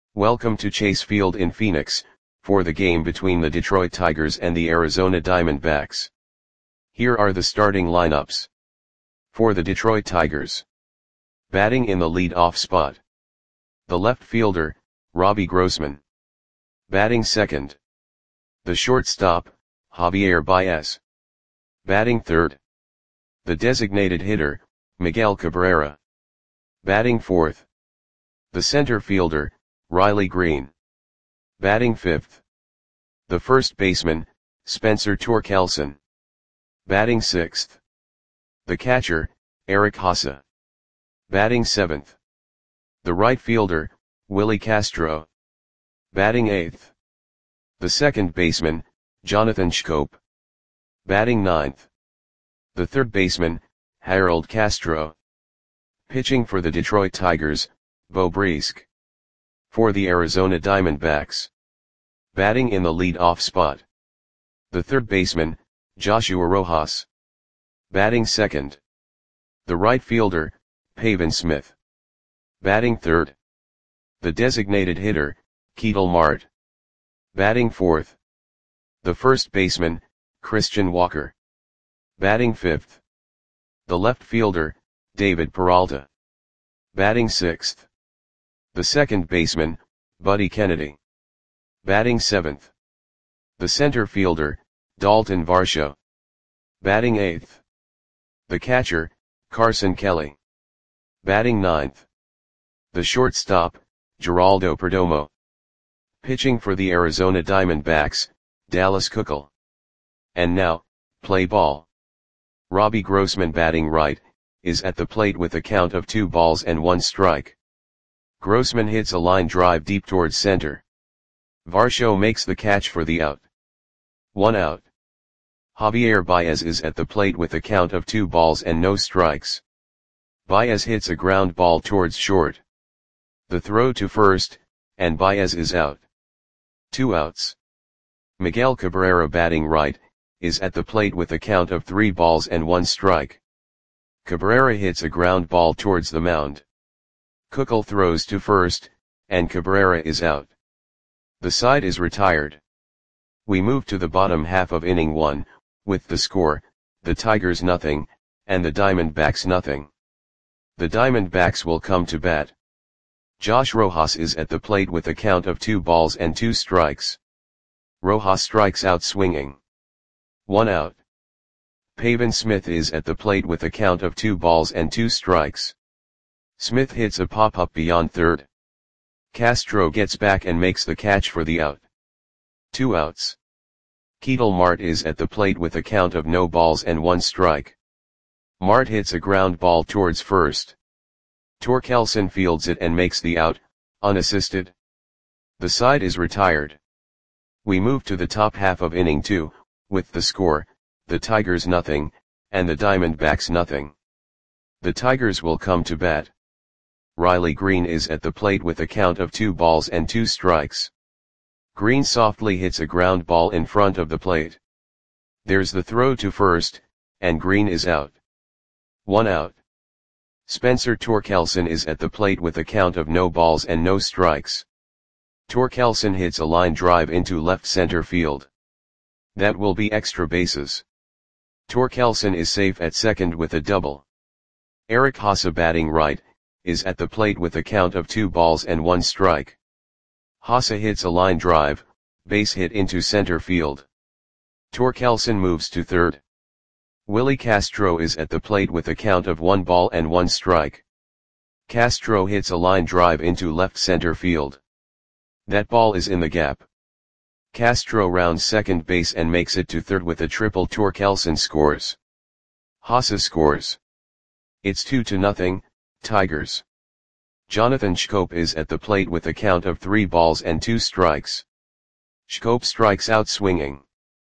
Welcome to Chase Field in Phoenix, for the game between the Detroit Tigers and the Arizona Diamondbacks. Here are the starting lineups. For the Detroit Tigers. Batting in the lead-off spot. The left fielder, Robbie Grossman. Batting second. The shortstop, Javier Baez. Batting third. The designated hitter, Miguel Cabrera. Batting fourth. The center fielder, Riley Greene. Batting fifth. The first baseman, Spencer Torkelson. Batting sixth. The catcher, Eric Haase. Batting seventh. The right fielder, Willie Castro. Batting eighth. The second baseman, Jonathan Schoop. Batting ninth. The third baseman, Harold Castro. Pitching for the Detroit Tigers, Beau Brieske. For the Arizona Diamondbacks. Batting in the lead-off spot. The third baseman, Joshua Rojas. Batting second. The right fielder, Pavin Smith. Batting third. The designated hitter, Ketel Marte. Batting fourth. The first baseman, Christian Walker. Batting fifth. The left fielder, David Peralta. Batting sixth. The second baseman, Buddy Kennedy. Batting seventh. The center fielder, Dalton Varsho. Batting eighth. The catcher, Carson Kelly. Batting ninth. The shortstop, Geraldo Perdomo. Pitching for the Arizona Diamondbacks, Dallas Keuchel. And now, play ball. Robbie Grossman, batting right, is at the plate with a count of 2-1 strike. Grossman hits a line drive deep towards center. Varsho makes the catch for the out. 1 out. Javier Baez is at the plate with a count of 2 strikes. Baez hits a ground ball towards short. The throw to first, and Baez is out. 2 outs. Miguel Cabrera, batting right, is at the plate with a count of 3-1 strike. Cabrera hits a ground ball towards the mound. Keuchel throws to first, and Cabrera is out. The side is retired. We move to the bottom half of inning 1, with the score, the Tigers nothing, and the Diamondbacks nothing. The Diamondbacks will come to bat. Josh Rojas is at the plate with a count of 2 strikes. Rojas strikes out swinging. 1 out. Pavin Smith is at the plate with a count of 2 strikes. Smith hits a pop-up beyond third. Castro gets back and makes the catch for the out. 2 outs. Ketel Marte is at the plate with a count of 0-1 strike. Marte hits a ground ball towards first. Torkelson fields it and makes the out, unassisted. The side is retired. We move to the top half of inning 2, with the score, the Tigers nothing, and the Diamondbacks nothing. The Tigers will come to bat. Riley Greene is at the plate with a count of 2 strikes. Greene softly hits a ground ball in front of the plate. There's the throw to first, and Greene is out. 1 out. Spencer Torkelson is at the plate with a count of 0 strikes. Torkelson hits a line drive into left center field. That will be extra bases. Torkelson is safe at second with a double. Eric Haase, batting right, is at the plate with a count of 2-1 strike. Haase hits a line drive, base hit into center field. Torkelson moves to third. Willie Castro is at the plate with a count of 1-1 strike. Castro hits a line drive into left center field. That ball is in the gap. Castro rounds second base and makes it to third with a triple. Torkelson scores. Haase scores. It's 2-0, Tigers. Jonathan Schoop is at the plate with a count of 3-2 strikes. Schoop strikes out swinging.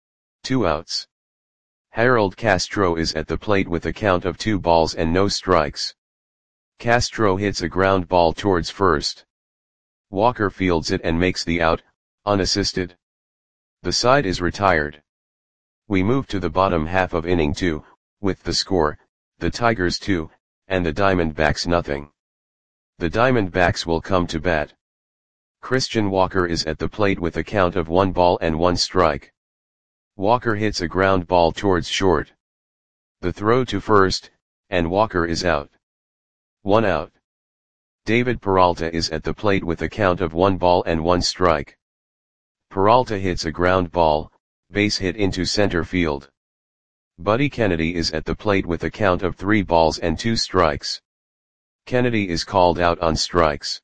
2 outs. Harold Castro is at the plate with a count of 2 strikes. Castro hits a ground ball towards first. Walker fields it and makes the out, unassisted. The side is retired. We move to the bottom half of inning 2, with the score, the Tigers 2, and the Diamondbacks nothing. The Diamondbacks will come to bat. Christian Walker is at the plate with a count of 1 ball and 1 strike. Walker hits a ground ball towards short. The throw to first, and Walker is out. 1 out. David Peralta is at the plate with a count of 1 ball and 1 strike. Peralta hits a ground ball, base hit into center field. Buddy Kennedy is at the plate with a count of 3 balls and 2 strikes. Kennedy is called out on strikes.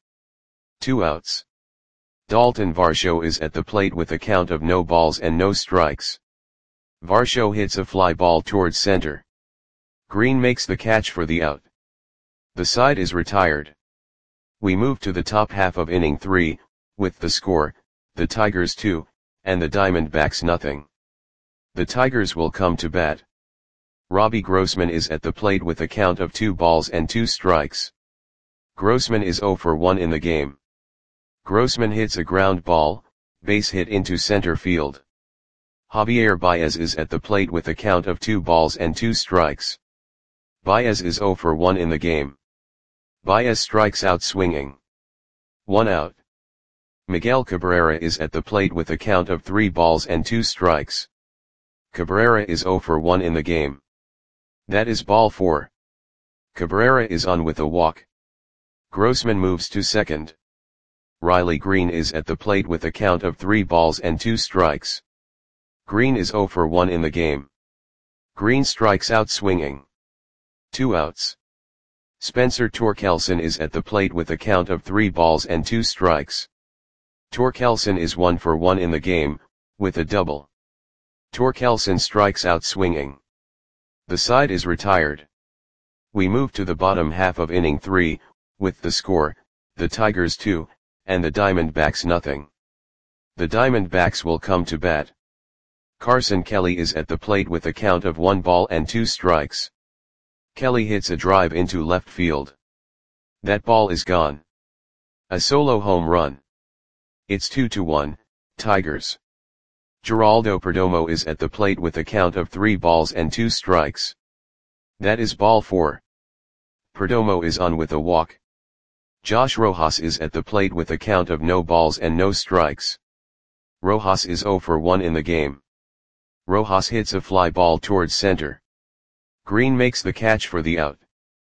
2 outs. Dalton Varsho is at the plate with a count of no balls and no strikes. Varsho hits a fly ball towards center. Green makes the catch for the out. The side is retired. We move to the top half of inning 3, with the score, the Tigers 2, and the Diamondbacks nothing. The Tigers will come to bat. Robbie Grossman is at the plate with a count of 2 balls and 2 strikes. Grossman is 0 for 1 in the game. Grossman hits a ground ball, base hit into center field. Javier Baez is at the plate with a count of 2 balls and 2 strikes. Baez is 0 for 1 in the game. Baez strikes out swinging. 1 out. Miguel Cabrera is at the plate with a count of 3 balls and 2 strikes. Cabrera is 0 for 1 in the game. That is ball 4. Cabrera is on with a walk. Grossman moves to second. Riley Green is at the plate with a count of 3 balls and 2 strikes. Green is 0 for 1 in the game. Green strikes out swinging. 2 outs. Spencer Torkelson is at the plate with a count of 3 balls and 2 strikes. Torkelson is 1 for 1 in the game, with a double. Torkelson strikes out swinging. The side is retired. We move to the bottom half of inning 3, with the score, the Tigers 2, and the Diamondbacks nothing. The Diamondbacks will come to bat. Carson Kelly is at the plate with a count of 1 ball and 2 strikes. Kelly hits a drive into left field. That ball is gone. A solo home run. It's 2-1, Tigers. Geraldo Perdomo is at the plate with a count of 3 balls and 2 strikes. That is ball 4. Perdomo is on with a walk. Josh Rojas is at the plate with a count of no balls and no strikes. Rojas is 0 for 1 in the game. Rojas hits a fly ball towards center. Green makes the catch for the out.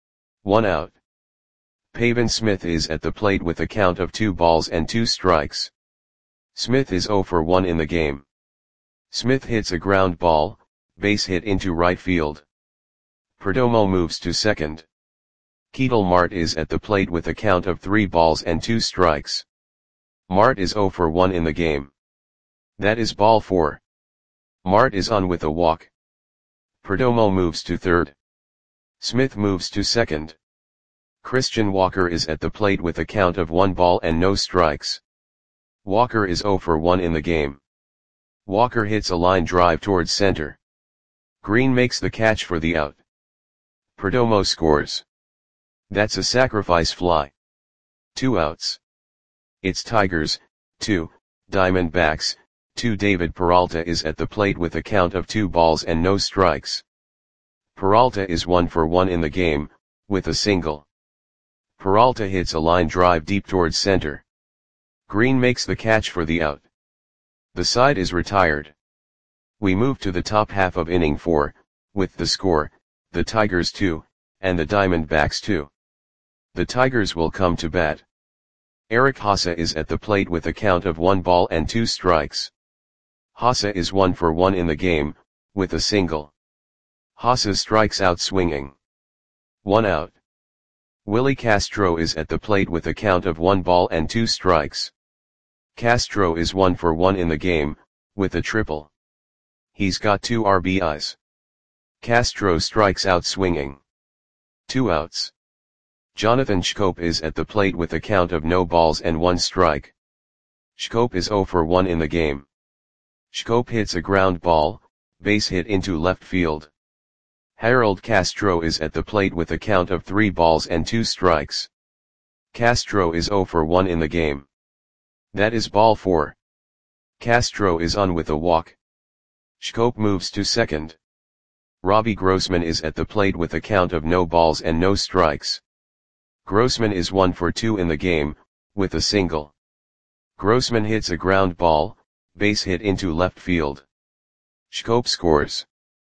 1 out. Pavin Smith is at the plate with a count of 2 balls and 2 strikes. Smith is 0 for 1 in the game. Smith hits a ground ball, base hit into right field. Perdomo moves to second. Ketel Marte is at the plate with a count of 3 balls and 2 strikes. Marte is 0 for 1 in the game. That is ball 4. Marte is on with a walk. Perdomo moves to third. Smith moves to second. Christian Walker is at the plate with a count of 1 ball and no strikes. Walker is 0 for 1 in the game. Walker hits a line drive towards center. Green makes the catch for the out. Perdomo scores. That's a sacrifice fly. 2 outs. It's Tigers, 2, Diamondbacks, 2. David Peralta is at the plate with a count of 2 balls and no strikes. Peralta is 1 for 1 in the game, with a single. Peralta hits a line drive deep towards center. Green makes the catch for the out. The side is retired. We move to the top half of inning 4, with the score, the Tigers 2, and the Diamondbacks 2. The Tigers will come to bat. Eric Haase is at the plate with a count of 1 ball and 2 strikes. Haase is 1 for 1 in the game, with a single. Haase strikes out swinging. 1 out. Willie Castro is at the plate with a count of 1 ball and 2 strikes. Castro is 1 for 1 in the game, with a triple. He's got 2 RBIs. Castro strikes out swinging. 2 outs. Jonathan Schoop is at the plate with a count of no balls and 1 strike. Schoop is 0 for 1 in the game. Schoop hits a ground ball, base hit into left field. Harold Castro is at the plate with a count of 3 balls and 2 strikes. Castro is 0 for 1 in the game. That is ball 4. Castro is on with a walk. Schoop moves to second. Robbie Grossman is at the plate with a count of no balls and no strikes. Grossman is 1 for 2 in the game, with a single. Grossman hits a ground ball, base hit into left field. Schoop scores.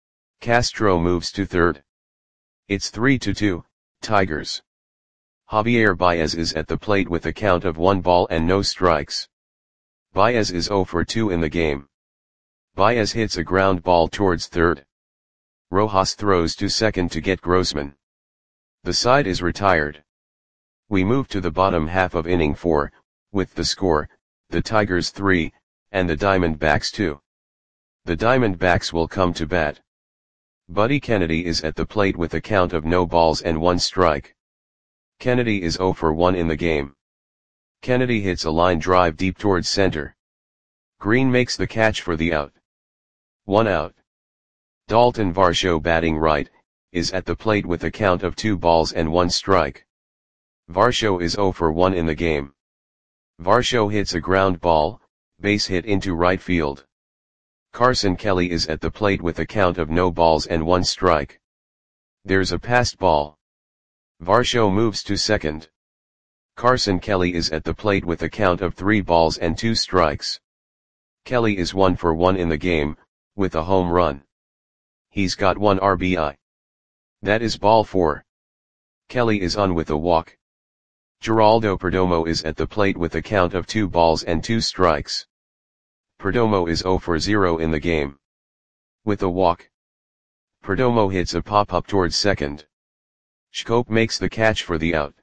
Castro moves to third. It's 3-2, Tigers. Javier Baez is at the plate with a count of 1 ball and no strikes. Baez is 0 for 2 in the game. Baez hits a ground ball towards third. Rojas throws to second to get Grossman. The side is retired. We move to the bottom half of inning 4, with the score, the Tigers 3, and the Diamondbacks 2. The Diamondbacks will come to bat. Buddy Kennedy is at the plate with a count of no balls and 1 strike. Kennedy is 0 for 1 in the game. Kennedy hits a line drive deep towards center. Green makes the catch for the out. 1 out. Dalton Varsho, batting right, is at the plate with a count of 2 balls and 1 strike. Varsho is 0 for 1 in the game. Varsho hits a ground ball, base hit into right field. Carson Kelly is at the plate with a count of no balls and 1 strike. There's a passed ball. Varsho moves to second. Carson Kelly is at the plate with a count of 3 balls and 2 strikes. Kelly is 1 for 1 in the game, with a home run. He's got 1 RBI. That is ball 4. Kelly is on with a walk. Geraldo Perdomo is at the plate with a count of 2 balls and 2 strikes. Perdomo is 0 for 0 in the game. With a walk. Perdomo hits a pop-up towards second. Schoop makes the catch for the out.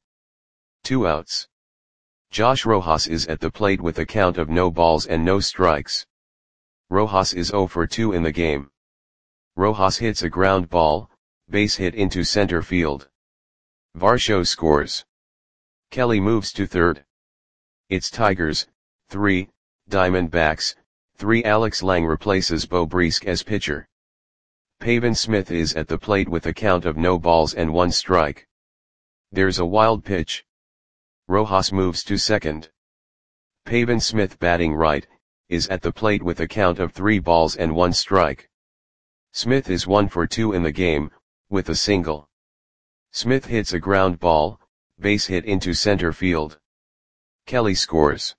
2 outs. Josh Rojas is at the plate with a count of no balls and no strikes. Rojas is 0 for 2 in the game. Rojas hits a ground ball, base hit into center field. Varsho scores. Kelly moves to third. It's Tigers, 3, Diamondbacks, 3. Alex Lang replaces Beau Briesque as pitcher. Pavin Smith is at the plate with a count of no balls and 1 strike. There's a wild pitch. Rojas moves to second. Pavin Smith, batting right, is at the plate with a count of 3 balls and 1 strike. Smith is 1 for 2 in the game, with a single. Smith hits a ground ball, base hit into center field. Kelly scores.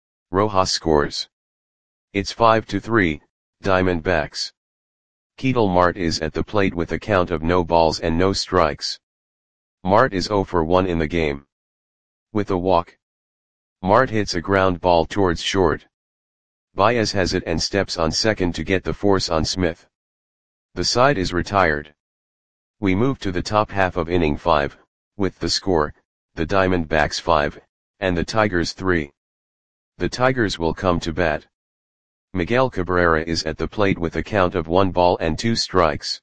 Rojas scores. It's 5-3, Diamondbacks. Ketel Marte is at the plate with a count of no balls and no strikes. Marte is 0 for 1 in the game. With a walk. Marte hits a ground ball towards short. Baez has it and steps on second to get the force on Smith. The side is retired. We move to the top half of inning 5, with the score, the Diamondbacks 5, and the Tigers 3. The Tigers will come to bat. Miguel Cabrera is at the plate with a count of 1 ball and 2 strikes.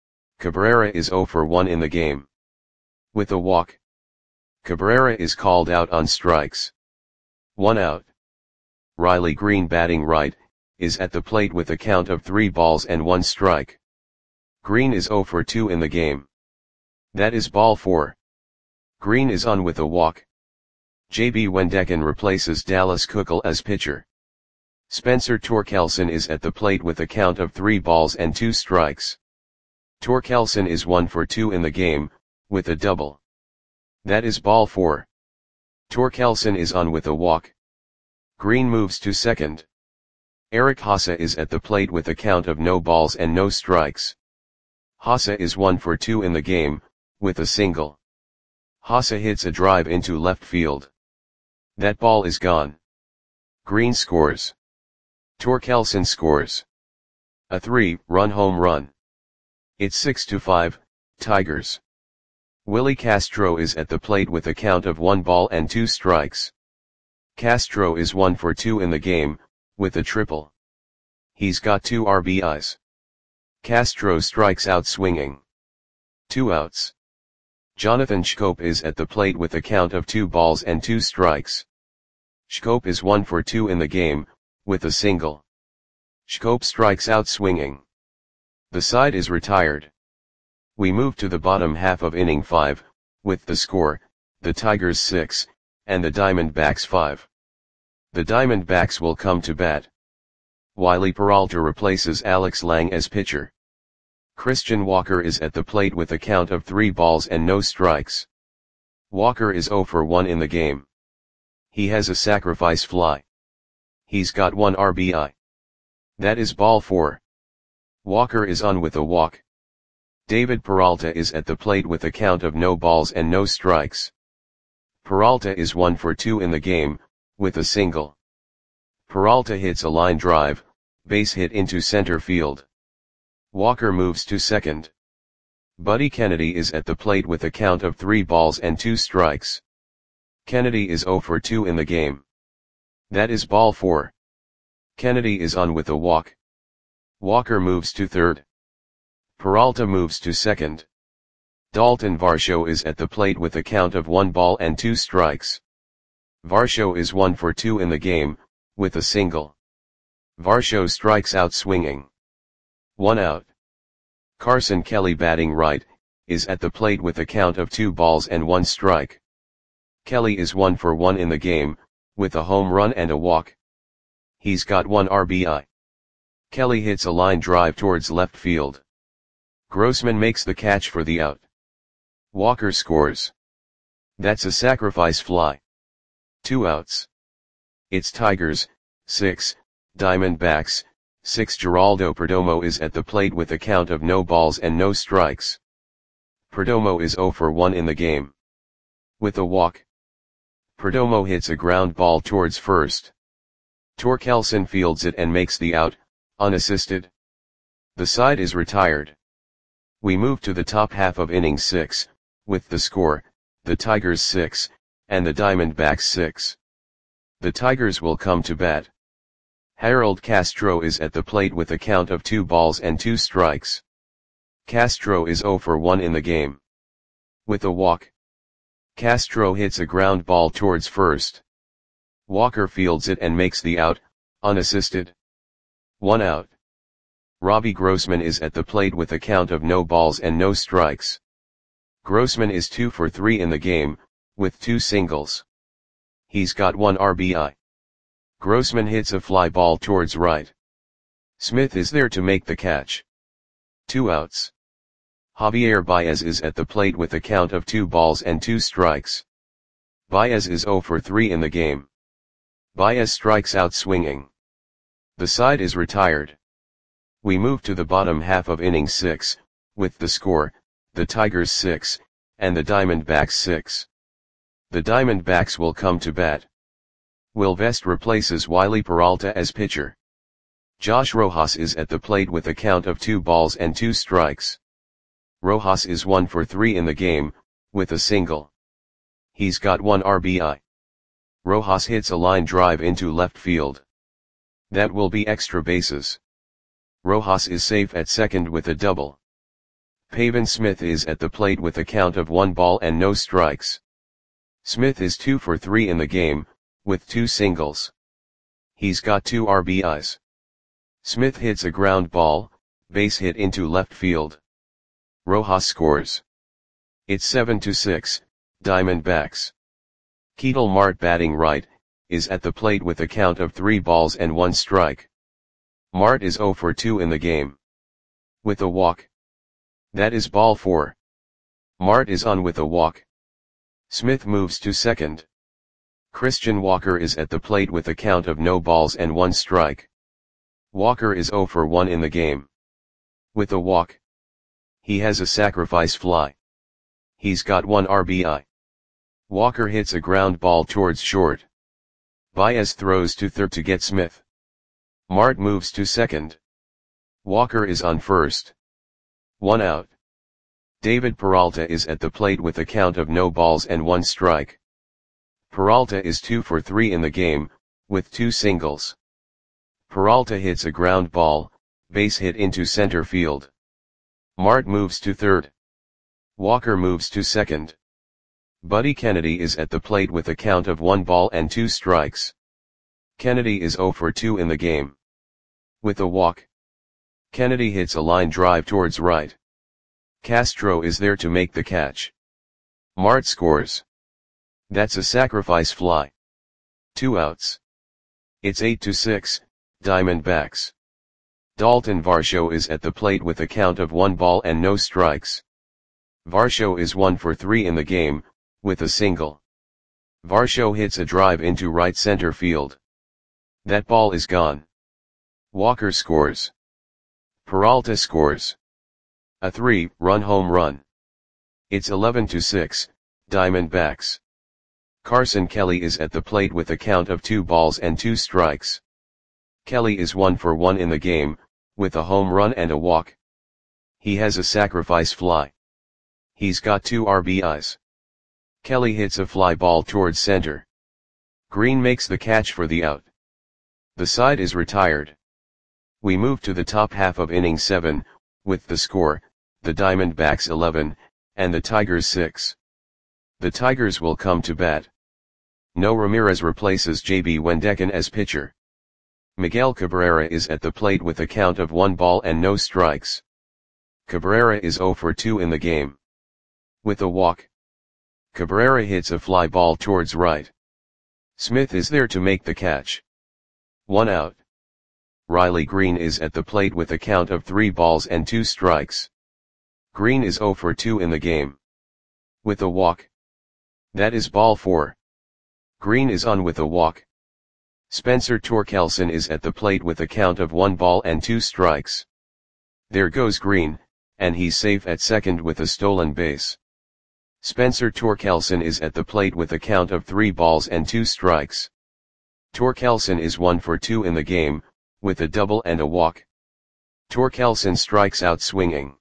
Cabrera is 0 for 1 in the game. With a walk. Cabrera is called out on strikes. 1 out. Riley Green, batting right, is at the plate with a count of 3 balls and 1 strike. Green is 0 for 2 in the game. That is ball 4. Green is on with a walk. J.B. Wendecken replaces Dallas Keuchel as pitcher. Spencer Torkelson is at the plate with a count of 3 balls and 2 strikes. Torkelson is 1 for 2 in the game, with a double. That is ball 4. Torkelson is on with a walk. Green moves to second. Eric Haase is at the plate with a count of no balls and no strikes. Haase is 1 for 2 in the game, with a single. Haase hits a drive into left field. That ball is gone. Green scores. Torkelson scores. A 3-run home run. It's 6-5, Tigers. Willie Castro is at the plate with a count of 1 ball and 2 strikes. Castro is 1 for 2 in the game, with a triple. He's got 2 RBIs. Castro strikes out swinging. 2 outs. Jonathan Schoop is at the plate with a count of 2 balls and 2 strikes. Schoop is 1 for 2 in the game, with a single. Schoop strikes out swinging. The side is retired. We move to the bottom half of inning 5, with the score, the Tigers 6, and the Diamondbacks 5. The Diamondbacks will come to bat. Wiley Peralta replaces Alex Lang as pitcher. Christian Walker is at the plate with a count of 3 balls and no strikes. Walker is 0 for 1 in the game. He has a sacrifice fly. He's got 1 RBI. That is ball 4. Walker is on with a walk. David Peralta is at the plate with a count of no balls and no strikes. Peralta is 1 for 2 in the game, with a single. Peralta hits a line drive, base hit into center field. Walker moves to second. Buddy Kennedy is at the plate with a count of 3 balls and 2 strikes. Kennedy is 0 for 2 in the game. That is ball 4. Kennedy is on with a walk. Walker moves to third. Peralta moves to second. Dalton Varsho is at the plate with a count of 1 ball and 2 strikes. Varsho is 1 for 2 in the game, with a single. Varsho strikes out swinging. 1 out. Carson Kelly, batting right, is at the plate with a count of 2 balls and 1 strike. Kelly is 1 for 1 in the game, with a home run and a walk. He's got 1 RBI. Kelly hits a line drive towards left field. Grossman makes the catch for the out. Walker scores. That's a sacrifice fly. 2 outs. It's Tigers, 6, Diamondbacks, 6. Geraldo Perdomo is at the plate with a count of no balls and no strikes. Perdomo is 0 for 1 in the game. With a walk. Perdomo hits a ground ball towards first. Torkelson fields it and makes the out, unassisted. The side is retired. We move to the top half of inning 6, with the score, the Tigers 6, and the Diamondbacks 6. The Tigers will come to bat. Harold Castro is at the plate with a count of 2 balls and 2 strikes. Castro is 0 for 1 in the game. With a walk. Castro hits a ground ball towards first. Walker fields it and makes the out, unassisted. 1 out. Robbie Grossman is at the plate with a count of no balls and no strikes. Grossman is 2 for 3 in the game, with 2 singles. He's got 1 RBI. Grossman hits a fly ball towards right. Smith is there to make the catch. 2 outs. Javier Baez is at the plate with a count of 2 balls and 2 strikes. Baez is 0 for 3 in the game. Baez strikes out swinging. The side is retired. We move to the bottom half of inning 6, with the score, the Tigers 6, and the Diamondbacks 6. The Diamondbacks will come to bat. Will Vest replaces Wiley Peralta as pitcher. Josh Rojas is at the plate with a count of 2 balls and 2 strikes. Rojas is 1 for 3 in the game, with a single. He's got 1 RBI. Rojas hits a line drive into left field. That will be extra bases. Rojas is safe at second with a double. Pavin Smith is at the plate with a count of 1 ball and no strikes. Smith is 2 for 3 in the game, with 2 singles. He's got 2 RBIs. Smith hits a ground ball, base hit into left field. Rojas scores. It's 7-6, Diamondbacks. Ketel Marte, batting right, is at the plate with a count of 3 balls and 1 strike. Marte is 0 for 2 in the game. With a walk. That is ball 4. Marte is on with a walk. Smith moves to second. Christian Walker is at the plate with a count of no balls and 1 strike. Walker is 0 for 1 in the game. With a walk. He has a sacrifice fly. He's got 1 RBI. Walker hits a ground ball towards short. Baez throws to third to get Smith. Marte moves to second. Walker is on first. 1 out. David Peralta is at the plate with a count of no balls and 1 strike. Peralta is 2 for 3 in the game, with 2 singles. Peralta hits a ground ball, base hit into center field. Marte moves to third. Walker moves to second. Buddy Kennedy is at the plate with a count of 1 ball and 2 strikes. Kennedy is 0 for 2 in the game. With a walk. Kennedy hits a line drive towards right. Castro is there to make the catch. Marte scores. That's a sacrifice fly. 2 outs. It's 8-6, Diamondbacks. Dalton Varsho is at the plate with a count of 1 ball and no strikes. Varsho is 1 for 3 in the game, with a single. Varsho hits a drive into right center field. That ball is gone. Walker scores. Peralta scores. A 3-run home run. It's 11-6, Diamondbacks. Carson Kelly is at the plate with a count of 2 balls and 2 strikes. Kelly is 1 for 1 in the game, with a home run and a walk. He has a sacrifice fly. He's got 2 RBIs. Kelly hits a fly ball towards center. Green makes the catch for the out. The side is retired. We move to the top half of inning 7, with the score, the Diamondbacks 11, and the Tigers 6. The Tigers will come to bat. No Ramirez replaces JB Wendekin as pitcher. Miguel Cabrera is at the plate with a count of 1 ball and no strikes. Cabrera is 0 for 2 in the game. With a walk. Cabrera hits a fly ball towards right. Smith is there to make the catch. 1 out. Riley Green is at the plate with a count of 3 balls and 2 strikes. Green is 0 for 2 in the game. With a walk. That is ball 4. Green is on with a walk. Spencer Torkelson is at the plate with a count of 1 ball and 2 strikes. There goes Green, and he's safe at second with a stolen base. Spencer Torkelson is at the plate with a count of 3 balls and 2 strikes. Torkelson is 1 for 2 in the game, with a double and a walk. Torkelson strikes out swinging.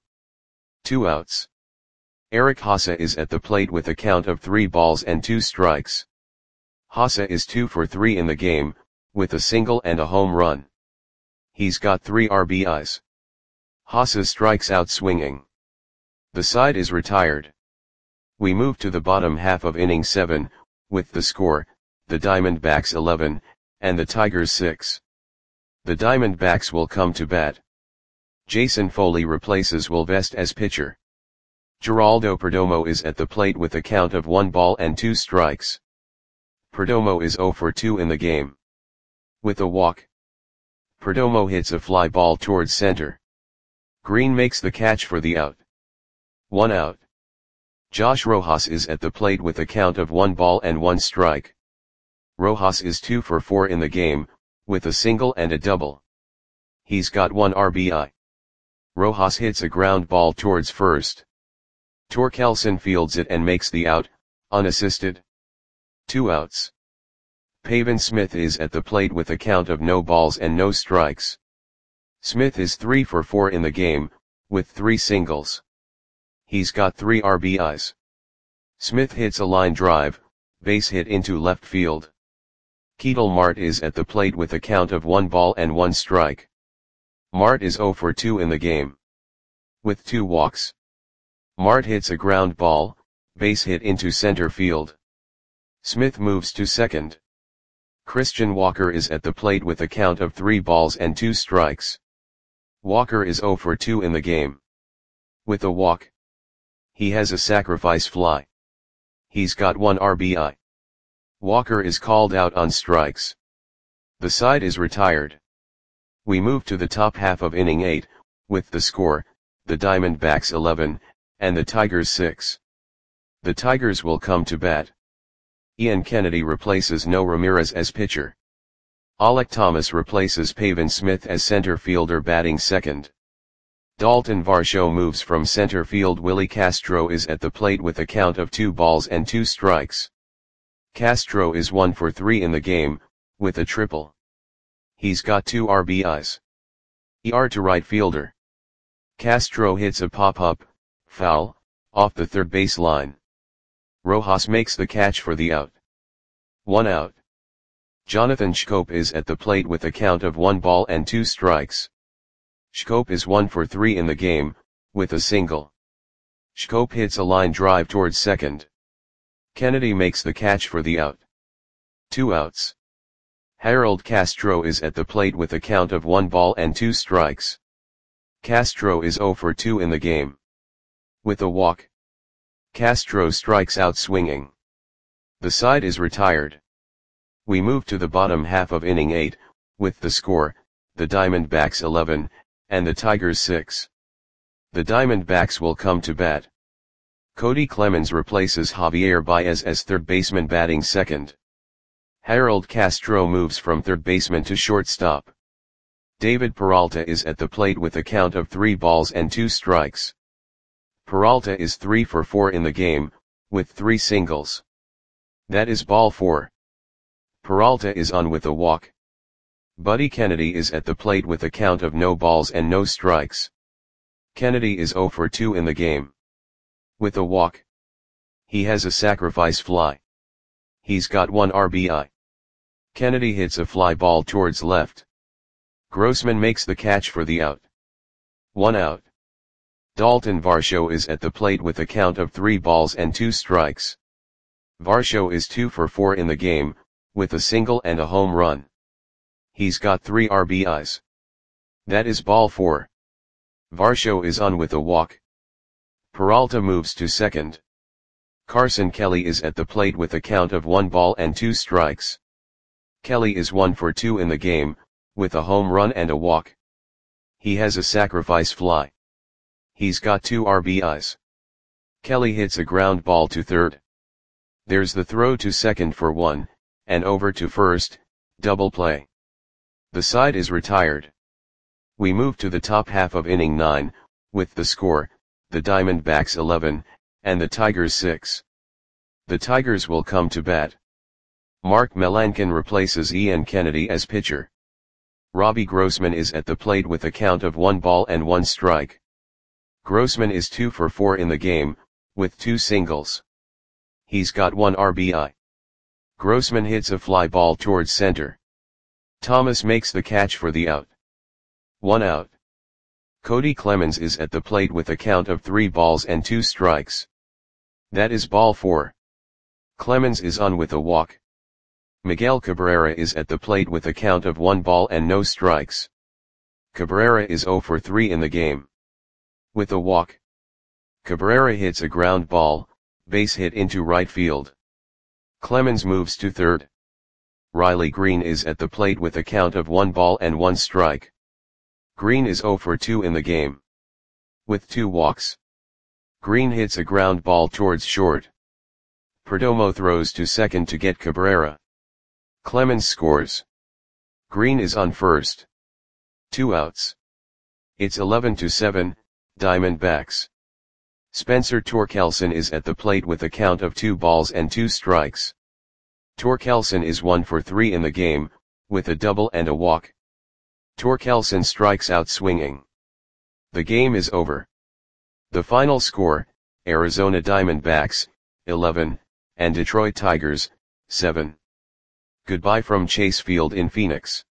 2 outs. Eric Haase is at the plate with a count of 3 balls and 2 strikes. Haase is 2 for 3 in the game, with a single and a home run. He's got 3 RBIs. Haase strikes out swinging. The side is retired. We move to the bottom half of inning 7, with the score, the Diamondbacks 11, and the Tigers 6. The Diamondbacks will come to bat. Jason Foley replaces Will Vest as pitcher. Geraldo Perdomo is at the plate with a count of 1 ball and 2 strikes. Perdomo is 0 for 2 in the game. With a walk. Perdomo hits a fly ball towards center. Green makes the catch for the out. 1 out. Josh Rojas is at the plate with a count of 1 ball and 1 strike. Rojas is 2 for 4 in the game, with a single and a double. He's got 1 RBI. Rojas hits a ground ball towards first. Torkelson fields it and makes the out, unassisted. 2 outs. Pavin Smith is at the plate with a count of no balls and no strikes. Smith is 3 for 4 in the game, with 3 singles. He's got 3 RBIs. Smith hits a line drive, base hit into left field. Ketel Marte is at the plate with a count of 1 ball and 1 strike. Marte is 0 for 2 in the game. With 2 walks. Marte hits a ground ball, base hit into center field. Smith moves to second. Christian Walker is at the plate with a count of 3 balls and 2 strikes. Walker is 0 for 2 in the game. With a walk. He has a sacrifice fly. He's got 1 RBI. Walker is called out on strikes. The side is retired. We move to the top half of inning 8, with the score, the Diamondbacks 11, and the Tigers 6. The Tigers will come to bat. Ian Kennedy replaces No Ramirez as pitcher. Alec Thomas replaces Pavin Smith as center fielder batting second. Dalton Varsho moves from center field. Willie Castro is at the plate with a count of 2 balls and 2 strikes. Castro is 1 for 3 in the game, with a triple. He's got 2 RBIs. To right fielder. Castro hits a pop-up, foul, off the third base line. Rojas makes the catch for the out. 1 out. Jonathan Schoop is at the plate with a count of 1 ball and 2 strikes. Schoop is 1 for 3 in the game, with a single. Schoop hits a line drive towards second. Kennedy makes the catch for the out. 2 outs. Harold Castro is at the plate with a count of 1 ball and 2 strikes. Castro is 0 for 2 in the game. With a walk. Castro strikes out swinging. The side is retired. We move to the bottom half of inning 8, with the score, the Diamondbacks 11, and the Tigers 6. The Diamondbacks will come to bat. Cody Clemens replaces Javier Baez as third baseman batting second. Harold Castro moves from third baseman to shortstop. David Peralta is at the plate with a count of 3 balls and 2 strikes. Peralta is 3 for 4 in the game, with 3 singles. That is ball 4. Peralta is on with a walk. Buddy Kennedy is at the plate with a count of no balls and no strikes. Kennedy is 0 for 2 in the game. With a walk. He has a sacrifice fly. He's got 1 RBI. Kennedy hits a fly ball towards left. Grossman makes the catch for the out. 1 out. Dalton Varsho is at the plate with a count of 3 balls and 2 strikes. Varsho is 2 for 4 in the game, with a single and a home run. He's got 3 RBIs. That is ball 4. Varsho is on with a walk. Peralta moves to second. Carson Kelly is at the plate with a count of 1 ball and 2 strikes. Kelly is 1 for 2 in the game, with a home run and a walk. He has a sacrifice fly. He's got 2 RBIs. Kelly hits a ground ball to third. There's the throw to second for 1, and over to first, double play. The side is retired. We move to the top half of inning 9, with the score, the Diamondbacks 11, and the Tigers 6. The Tigers will come to bat. Mark Melancon replaces Ian Kennedy as pitcher. Robbie Grossman is at the plate with a count of 1 ball and 1 strike. Grossman is 2 for 4 in the game, with 2 singles. He's got 1 RBI. Grossman hits a fly ball towards center. Thomas makes the catch for the out. 1 out. Cody Clemens is at the plate with a count of 3 balls and 2 strikes. That is ball 4. Clemens is on with a walk. Miguel Cabrera is at the plate with a count of 1 ball and no strikes. Cabrera is 0 for 3 in the game. With a walk. Cabrera hits a ground ball, base hit into right field. Clemens moves to third. Riley Green is at the plate with a count of 1 ball and 1 strike. Green is 0 for 2 in the game. With 2 walks. Green hits a ground ball towards short. Perdomo throws to second to get Cabrera. Clemens scores. Green is on first. 2 outs. It's 11-7, Diamondbacks. Spencer Torkelson is at the plate with a count of 2 balls and 2 strikes. Torkelson is 1 for 3 in the game, with a double and a walk. Torkelson strikes out swinging. The game is over. The final score, Arizona Diamondbacks, 11, and Detroit Tigers, 7. Goodbye from Chase Field in Phoenix.